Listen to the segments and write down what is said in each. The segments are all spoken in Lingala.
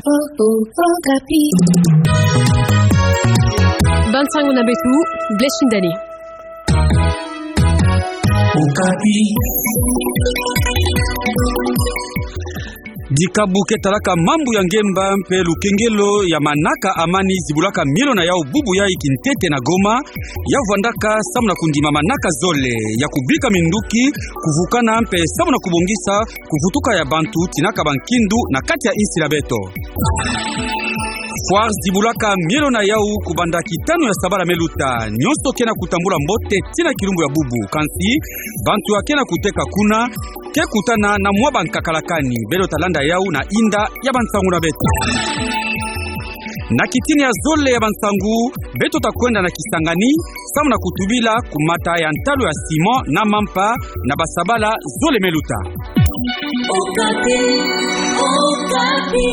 Bansangu na betu Bleshindani Okapi Dikabuke talaka mambu ya ngemba mpe lukengelo ya manaka amani zibulaka mielo na yao bubu ya ikintete na Goma ya vandaka samu na kundima manaka zole ya kubika minduki kuvukana mpe samu na kubongisa kuvutuka ya bantu tinaka bankindu na kati ya insi la beto. Foire zibulaka mielo na yao kubanda kitano ya sabara meluta nyonso kena kutambula mbote tina kilumbu ya bubu kansi bantu ya kena kuteka kuna ke kutana na mwaba nkakalakani belo talanda yao na inda ya Bansangu na beto. Na kitini ya zole ya Bansangu beto takwenda na Kisangani samu na kutubila kumata ya ntalo ya Simon na Mampa na Basabala zole meluta. Okapi, Okapi.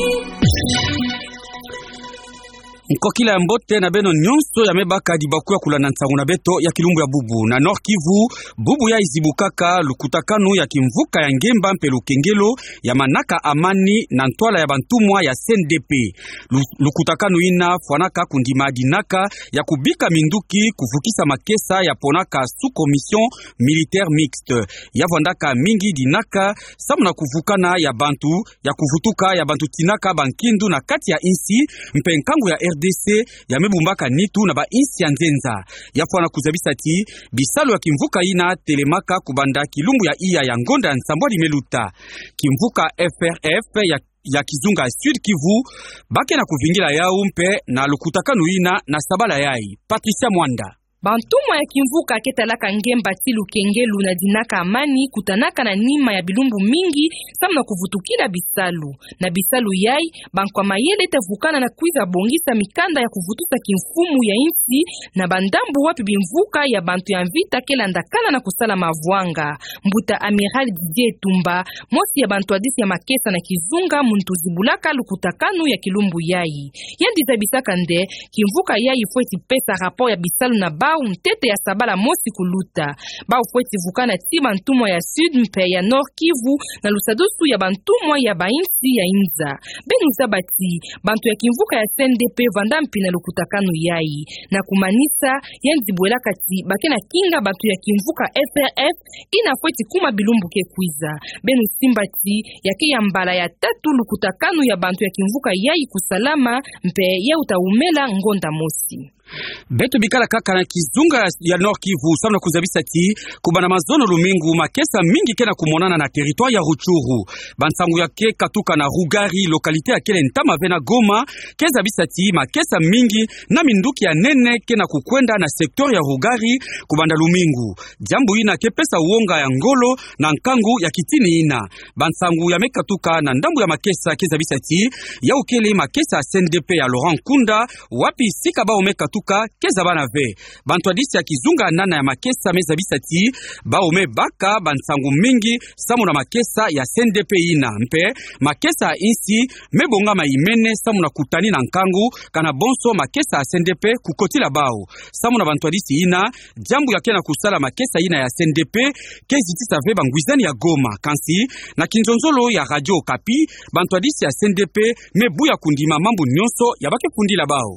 Nkokila ya mbote na beno nyonso ya mebaka dibaku ya kula na Nsangu na beto ya kilumbu ya bubu na Nord Kivu bubu ya izibukaka lukutakanu ya kimvuka ya ngemba mpe lukengelo ya manaka amani na ntwala ya bantumwa ya CNDP. Lukutakanu ina fwanaka kundima dinaka ya kubika minduki kuvukisa makesa ya ponaka sous commission militaire mixte ya vandaka mingi dinaka samu na kuvukana ya bantu ya kuvutuka ya bantu tinaka bankindu na kati ya insi mpe nkangu ya RDC ya mebumbaka nitu na ba insi ya nzenza ya fwana kuzabisa ti bisalo ya kimvuka ina telemaka kubanda kilumbu ya iya ya ngonda ya Nsambwa limeluta kimvuka FRF ya Kizunga Sud Kivu bake na kuvingila yao mpe na lukutakanu ina na sabala yai Patricia Mwanda. Bantumwa ya kimvuka ketalaka ngemba tilu kengelu na dinaka amani kutanaka na nima ya bilumbu mingi samu na kuvutukila bisalu. Na bisalu yai bankwa mayele tavukana na kuiza bongisa mikanda ya kuvutusa kimfumu ya insi na bandambu wapi bimvuka ya bantu ya mvita kelandakana na kusala mavuanga. Mbuta Amiral Didier Tumba, mosi ya bantu adisi ya makesa na Kizunga muntu zibulaka lukutakanu ya kilumbu yai. Yandiza bisaka nde, kimvuka yai fueti pesa rapport ya bisalu na au mtete ya sabala mosi kuluta. Bao fueti vukana ti bantumwa ya Sud mpe ya Nord Kivu na lusadosu ya bantumwa ya bainsi ya Inza. Benu zabati, bantu ya kimvuka ya CNDP vandampi na lukutakanu yai. Na kumanisa, yanzibwela kati bakena kinga bantu ya kimvuka FRF ina fueti kuma bilumbu ke kuiza. Benu simbati, yake ya mbala ya tatu lukutakanu ya bantu ya kimvuka yai kusalama mpe ya utaumela ngonda mosi. Beto bikala kaka na Kizunga ya Nord Kivu samu na kuzabisa ti kubana mazono lumingu makesa mingi kena kumonana na territoire ya Ruchuru Bansangu ya ke katuka na Rugari lokalite ya kele ntama vena Goma keza bisa ti makesa mingi na minduki ya nene kena kukwenda na sektor ya Rugari kubanda lumingu jambu ina kepesa uonga ya ngolo na nkangu ya kitini ina Bansangu ya mekatuka na ndambu ya makesa keza bisa ti ya ukele makesa CNDP ya Laurent Kunda wapi sika ba omekatuka keza bana ve bantu adisi ya Kizunga nana ya makesa meza bisati ba ome baka Bansangu mingi samu na makesa ya CNDP ina mpe makesa insi mebonga maimene samu na kutani na nkangu kana bonso makesa ya CNDP kukotila bao samu na bantu adisi ina jambu ya kena kusala makesa ina ya CNDP kezi tisa ve bangwizani ya Goma kansi na kinzonzolo ya Radio Okapi bantu adisi ya CNDP mebu ya kundima mambu nyonso ya bake kundila bao.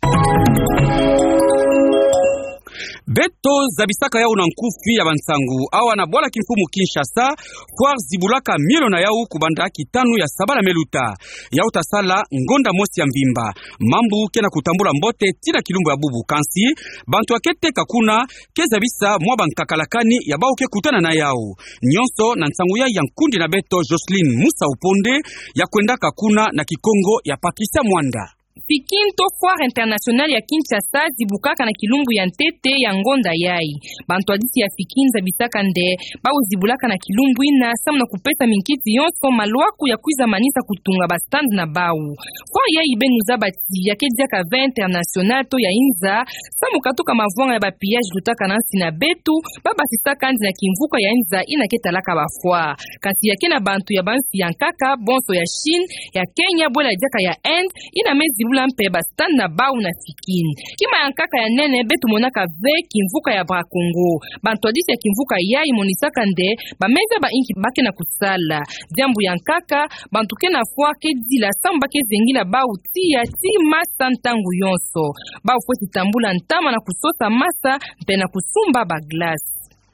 Beto zabisaka yao na nkufi ya Bansangu awa na bwala kimfumu Kinshasa foire zibulaka mielo na yao kubanda kitanu ya sabala meluta yao tasala ngonda mosi ya mbimba mambu kena kutambula mbote tina kilumbu ya bubu kansi bantu akete kakuna keza bisa mwa bankakalakani ya bao ke kutana na yao nyonso na Nsangu ya nkundi na Beto Jocelyn Musa Uponde ya kwenda kakuna na Kikongo ya Patricia Mwanda. Pikinto foire international ya Kinshasa zibukaka na kilumbu ya ntete ya ngonda yai. Bantu adisi ya fikinza bisaka nde bao zibulaka na kilumbu ina samu na kupesa minkiti yonso malwaku ya kuiza manisa kutunga bastand na bao. Foire yai benu zabati ya kedziaka 20 international to ya Inza samu katuka mavonga ya bapillage lutaka nansi na betu baba sisa kandi na kimvuka ya Inza ina ketalaka ba foire. Kasi yake na bantu ya bansi ya nkaka bonso ya Chine ya Kenya bwela jaka ya End ina mezi kilula mpe bastan na bau na sikini kima ya nkaka ya nene betu monaka ve kimvuka ya bra Congo bantu adisi ya kimvuka yai monisaka nde bameza ba inki bake na kusala jambu ya nkaka bantu ke na fwa ke dila samba ke zengila bau tia ti masa ntangu yonso bau fwesi tambula ntama na kusosa masa mpe na kusumba ba glace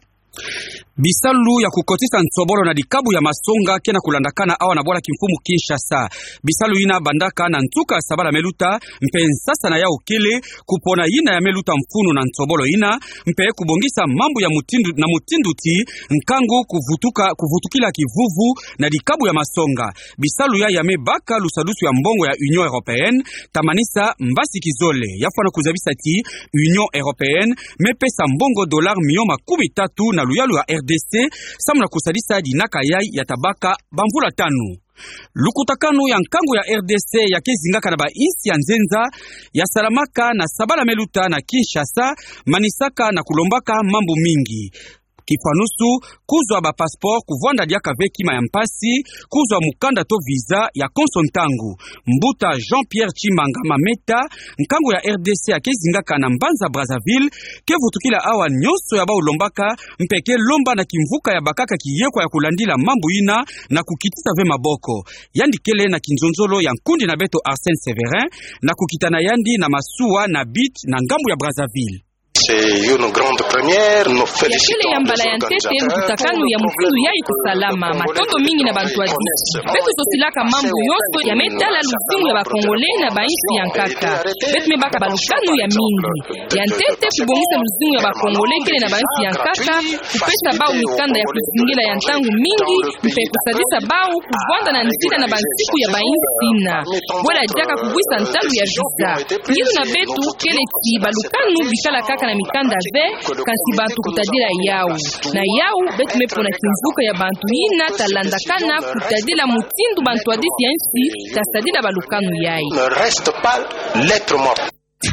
bisalu ya kukotisa nsobolo na dikabu ya masonga kena kulandakana awa na bwala kimfumu Kinshasa bisalu ina bandaka na ntuka sabala meluta mpe nsasa na ya okele kupona ina ya meluta mfunu na nsobolo ina mpe kubongisa mambo ya mutindu ti nkango kuvutukila kivuvu na dikabu ya masonga bisalu ya yame baka lusadusu ya mbongo ya Union Européenne tamanisa mbasi kizole yafana kuzabisa ti Union Européenne mepesa mbongo $3 milioni 30 na luyalu ya RDC samna kusadisa dinaka yai ya tabaka bamvula 5 lukutakano ya nkango ya RDC ya kezingaka na ba insi ya nzenza ya salamaka na sabala meluta na Kinshasa manisaka na kulombaka mambo mingi kifanusu kuzwa ba passeport kuvanda diaka vekima ya mpasi kuzwa mukanda to visa ya konsontangu mbuta Jean-Pierre Chimanga Mameta nkango ya RDC akezingaka na Mbanza Brazzaville kevutukila awa nyonso ya baulombaka mpeke lomba na kimvuka ya bakaka kiyekwa ya kulandila mambo ina na kukitisa ve maboko yandikele na kinzonzolo ya nkundi na beto Arsène Severin na kukitana yandi na masuwa na bit na ngambu ya Brazzaville. C'est une grande première. Nous félicitons ya mbala ya ntete mkutakano ya mfindu yai kusalama matondo mingi na bantu adisi betu sosilaka mambo yonso ya metala luzingu ya bakongole na baisi ya nkaka betu mebaka balukano ya mingi ya ntete kubongisa luzingu ya bakongole kele na baisi ya nkaka kupesa bau mikanda ya kuzingila ya ntangu mingi mpe kusadisa bau kuvanda na nzida na bansiku ya baisi na wala jaka kubwisa ntangu ya visa yidu na betu kele ki balukano bikala kaka na mikanda ve kasi bantu kutadila yau na yau betu mepona kimvuka ya bantu ina talandakana kutadila mutindu bantu adisi ya nsi tasadila balukanu yai ne reste pas lettre morte.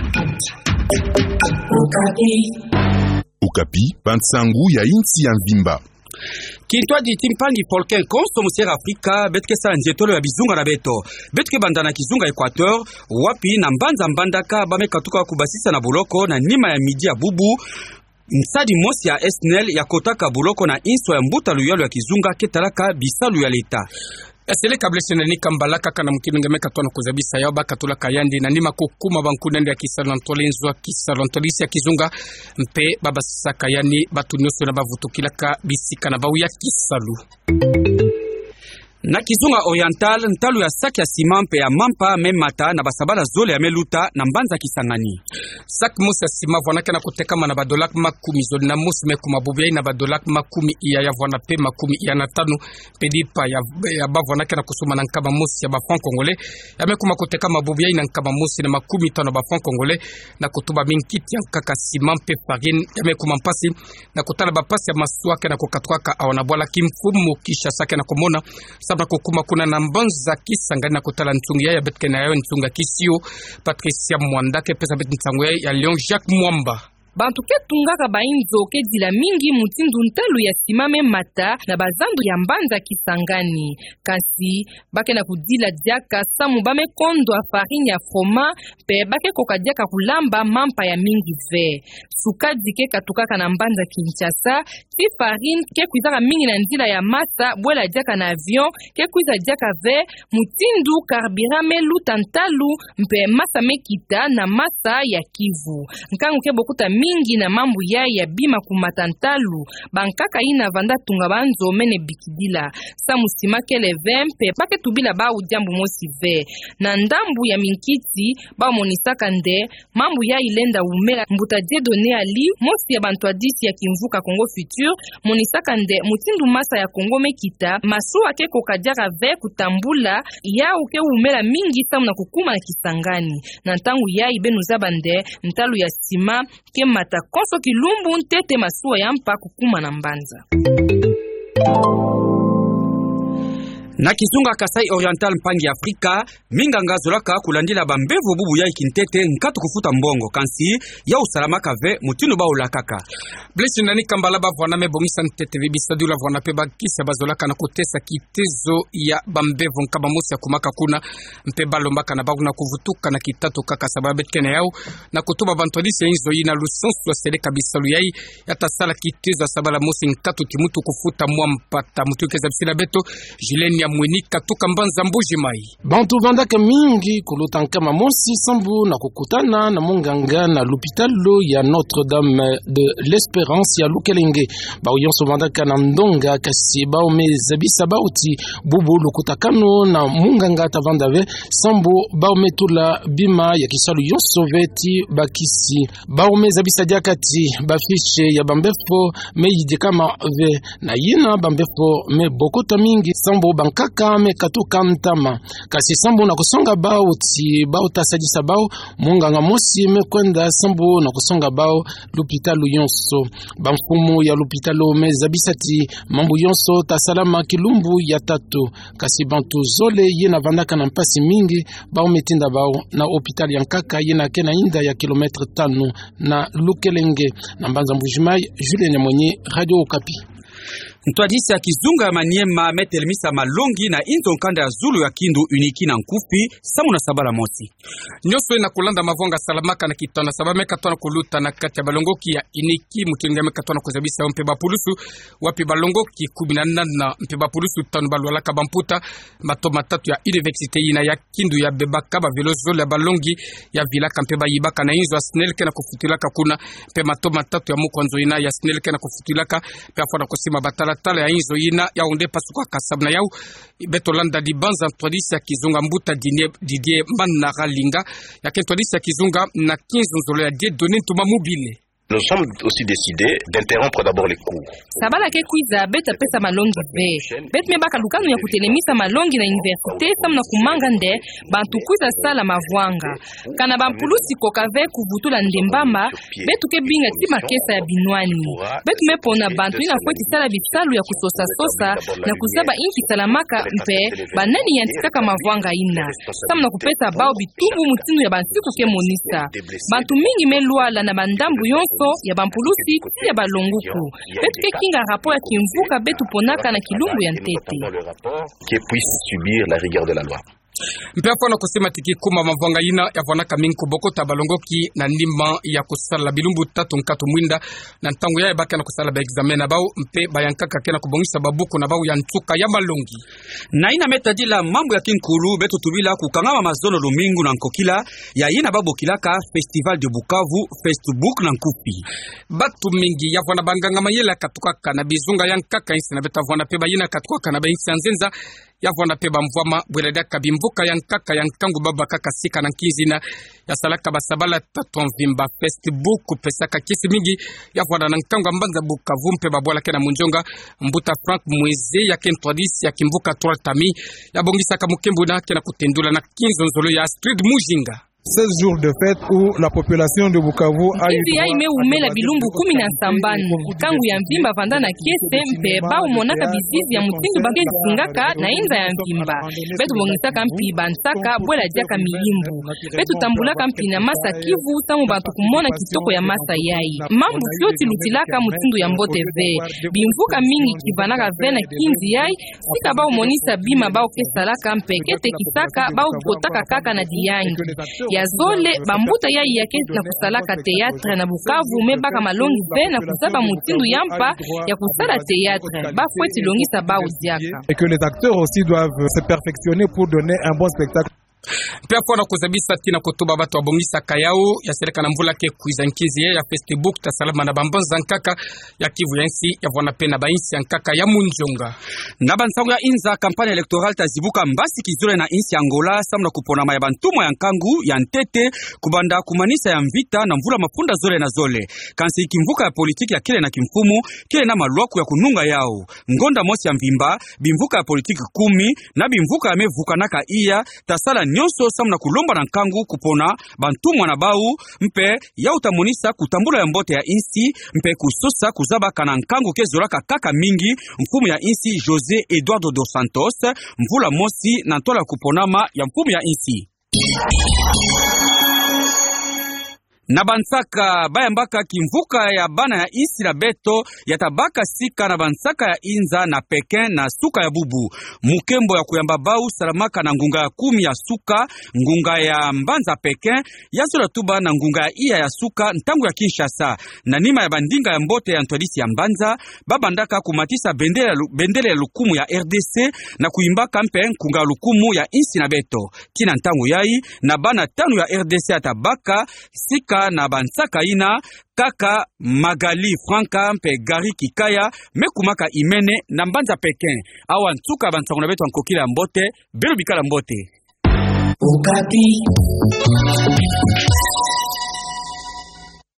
Okapi pantsangu ya insi ya Mvimba Kintwaji timpangi Polken Konsto musiera Afrika betke sa njetolo ya bizunga na beto betke bandana kizunga Equateur wapi na mbanza mbandaka bamekatuka kubasisa na buloko na nima ya midi ya bubu nsadi mosi ya SNL ya kotaka buloko na inso ya mbuta luyalo ya kizunga ketalaka bisalu ya leta Esele kablesene ni kambala kaka na mukinu meka tona kuzabisa yaba katula kayandi na nima kukuma bankunende ya kisalantolenzwa kisalantolisi ya kizunga mpe baba sakayani batu nyoso na bavutukilaka bisika na bau ya kisalu na kizunga oriental ntalu ya sak ya simampe ya mampa memata na basabala zole ya meluta na mbanza Kisangani sak musa sima vonaka na kutekama na badolak makumi zoli na musi mekuma bubiai na badolak makumi iya ya vwana pe makumi iya na tanu pedipa ya bavonaka na kusuma na nkama musi ya bafran kongole ya mekuma kutekama bubiai na nkama musi na makumi tano bafran kongole na kutuba minkiti ya kaka simampe farine ya mekuma mpasi na kutala bapasi ya masuake na kukatwaka awana bwala kimfumu kisha sake na kumona sabna kukuma kuna na mbanza Kisangani na kutala ntungia ya betke na yawe ntunga kisio Patricia Mwandake pesa beti ntanguya ya Leon Jacques Mwamba bantu ke tungaka bainzo ke dila mingi mutindu ntalu ya simame mata na bazandu ya mbanza Kisangani kasi bake na kudila diaka samu bame kondo a farine ya froma pe bake koka diaka kulamba mampa ya mingi ve suka dike katukaka na mbanza Kinshasa ti farine ke kuizaka mingi na nzila ya masa bwela diaka na avion ke kuiza diaka ve mutindu karbirame lutantalu mpe masa mekita na masa ya Kivu nkangu ke bokuta mingi na mambu ya bima kumatantalu bankaka ina vanda tunga banzo mene bikidila samusima kele vempe pake tubila ba ujambu mosi ve na ndambu ya minkiti ba monisaka nde mambu ya ilenda umela mbuta Dieudonné Ali mosi ya bantu adisi ya kimvuka Congo Futur monisaka nde mutindu masa ya Congo mekita masu ake kokadiara ve kutambula ya uke umela mingi samu na kukuma na Kisangani na ntangu ya ibenu zabande ntalu ya sima ke mata konso kilumbu ntete masuwa ya mpa kukuma na mbanza Na Kizunga Kasai Oriental mpangi Afrika minganga zolaka kulandila bambevo bubu ya ikintete nkatu kufuta mbongo kansi ya usalama kave mutino ba ulakaka blesi nani kambala bavwana mebongisa ntete bibisadu la vwana pe bakisa bazolaka na kotesa kitezo ya bambevo nkaba mosi ya kumaka kuna mpe balombaka na baguna kuvutuka na kitatu kaka sababu kene yao na kutuba bantolisi inzo yina lusensu wa seleka bisalu yai yatasala kitezo sabala mosi nkatu timutu kufuta mwampata mutu keza bisila beto Julien ya mweni katuka mbanza mbuji mai bantu vandaka mingi kulutanka mosi sambu na kukutana na munganga na l'hôpitalo ya Notre-Dame de l'Espérance ya Lukelenge bauyonso vandaka na ndonga kasi baume zabisa bauti bubu lukutakano na munganga tavandave sambu baume tula bima ya kisalu yonso veti bakisi baume zabisa diakati bafishe ya bambefo me yidikama ve na yina bambefo me bokota mingi sambu bankaka me katuka ntama kasi sambu na kusonga bauti bauta sadisa bau munganga mosi me kwenda sambu na kusonga bau l'hôpital yonso bamfumu ya l'hôpital me zabisati mambu yonso ta salama kilumbu ya tatu kasi bantu zole yena vandaka na mpasi mingi bau metinda bau na hôpital ya nkaka yena kena inda ya kilometre 5 na Lukelenge na mbanza mbujimai Julien Nyamwenye Radio Okapi. Ntwadisi ya Kizunga ya Maniema metelemisa malongi na inzo nkanda ya Zulu ya Kindu uniki na nkufi samu na sabala mosi. Nyoso ina kulanda mavonga salamaka na kitana sabame katona kuluta na kati ya balongoki ya iniki mutengame katona kuzabisa mpeba pulusu wapi balongoki 14 na mpeba pulusu tanu balwalaka bamputa matoma tatu ya universite ina ya Kindu ya bebaka ba velozole ya balongi ya vilaka mpeba yibaka na inzo asnelke na kufutilaka kuna pe matoma tatu ya mukwanzo ina ya asnelke na kufutilaka pe afana kusima batala tala ya inzo yina ya onde pasuka kasabna yau betolanda di banza ntwadisi ya Kizunga mbuta Didier Manara Linga ya kentwadisi ya Kizunga na 15 nzolo ya die donné tuma mobile. Nous sommes aussi décidés d'interrompre d'abord les cours. Sabala ke kuiza beta pesa malongi be. Bet me baka lukanu ya kutelemisa malongi na université samna kumanga nde bantu kuiza sala mavwanga. Kana bampulusi kokave kubutula ndembamba betu ke binga ti makesa ya binwani. Betu me pona bantu ina kweti sala bisalu ya kusosa sosa na kuzaba inki salamaka mpe banani yantikaka mavwanga ina. Samna kupesa bao bitumbu mutinu ya bansiku ke monisa. Bantu mingi meluala na bandambu yonso ya bampulusi ya balonguku betu ke kinga rapport ya kimvuka betu ponaka na kilumbu ya ntete qui puisse subir la rigueur de la loi. Mpea pwana kusema tiki kuma mavanga ina ya vanaka minko bokota balongoki na ndima ya kusala bilumbu tatu nkatu mwinda na ntangu ya baka na kusala ba examen na bao mpe bayankaka kena kubongisa babuku na bao ya ntuka ya malongi na ina metadila mambo ya kinkulu betu tubila kukangama mazono lumingu na nkokila ya ina babokilaka Festival de Bukavu Facebook na nkupi batu mingi ya vana banganga mayela katukaka na bizunga ya nkaka insi na beta vana pe bayina katukaka na ba insi nzenza ya vana pe bamvwama bweleda kabimvuka ya nkaka ya nkangu baba kaka sika na nkizina ya salaka basabala tatu mvimba Facebook pesaka kisi mingi ya vana na nkangu mbanza Bukavu mpe babwala kena munjonga mbuta Frank Mweze ya kentwadisi ya kimvuka Tami ya bongisa kamukembu na kena kutendula na 15 nzolo ya Astrid Mujinga 16 jours de fête où la population de Bukavu a eu droit à umela bilumbu 10 na sambani kangu ya mvimba vanda na kiese mpe ba umonaka bizizi ya mutindu bange zingaka na inza ya mvimba betu bongisaka mpi bantaka bwela diaka miyimbu betu tambulaka mpi na masa Kivu tamu bantu kumona kitoko ya masa yai mambu fyoti lutilaka mutindu ya mbote ve bimvuka mingi kivanaka ve na kinzi yai sika ba umonisa bima ba okesalaka mpe kete kisaka ba ukotaka kaka na diyangi ya zole bambuta yai yake na kusalaka teatre na Bukavu mebaka malongi ve na kuzaba mutindu yampa ya kusala teatre bafweti longisa ba udiaka et que les acteurs aussi doivent se perfectionner pour donner un bon spectacle. Pia pona kuzabisa tina kutuba batu wabongisa kayao ya seleka na mvula ke kuizankizi ya Facebook ta salama na bambanza nkaka ya Kivu ya nsi ya vwana pena ba insi ya nkaka ya munjonga na bansangu ya inza kampanya elektoral tazibuka mbasi kizure na insi ya Angola samna kupona maya bantumo ya nkangu ya ntete kubanda kumanisa ya mvita na mvula mapunda zole na zole kansi ikimvuka ya politiki ya kile na kimfumu kile na maluaku ya kununga yao ngonda mosi ya mvimba bimvuka ya politiki 10 na bimvuka ya mevuka naka iya tasala nyonso samu na kulomba na nkangu kupona bantumwa na bau mpe ya utamonisa kutambula ya mbote ya insi mpe kusosa kuzaba kana nkangu kezolaka kaka mingi mfumu ya insi José Eduardo dos Santos mvula mosi na ntola kuponama ya mfumu ya insi. Na bansaka bayambaka kimvuka ya bana ya isi na beto ya tabaka sika na bansaka ya inza na Pekin na suka ya bubu mukembo ya kuyamba bau salamaka na ngunga ya 10 ya suka ngunga ya mbanza Pekin yasola tuba na ngunga ya iya ya suka ntangu ya Kinshasa na nima ya bandinga ya mbote ya Ntwadisi ya mbanza babandaka kumatisa bendele ya lukumu ya RDC na kuimbaka mpe nkunga lukumu ya isi na beto tina ntangu yai na bana 5 ya RDC ya tabaka sika na bansaka ina kaka Magali Franka mpe Gari Kikaya mekumaka imene na mbanza Pekin awa ntuka bansango na beto ankokila mbote belo bikala mbote. Okapi.